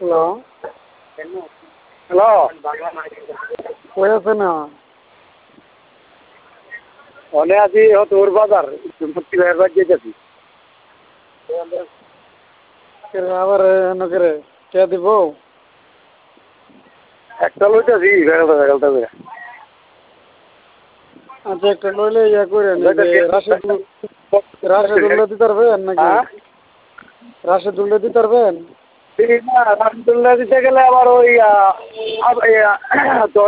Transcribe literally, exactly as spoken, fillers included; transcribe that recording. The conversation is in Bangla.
হ্যালো হ্যালো কই আছেন? অনে আছি তোর বাজার মুক্তি ভাইয়ের বাড়ি যেতেছি। আবার নকরে কে দিব? একটা লইতেছি বেগালটা বেগালটা করে। আচ্ছা একটা লইলে ইয়া করেন রাশেদুল রাশেদুল্লাহ দিতে পারবেন নাকি? রাশেদুল্লাহ দিতে পারবেন? না রাশেদুল্লাহ দিতে গেলে আবার ওই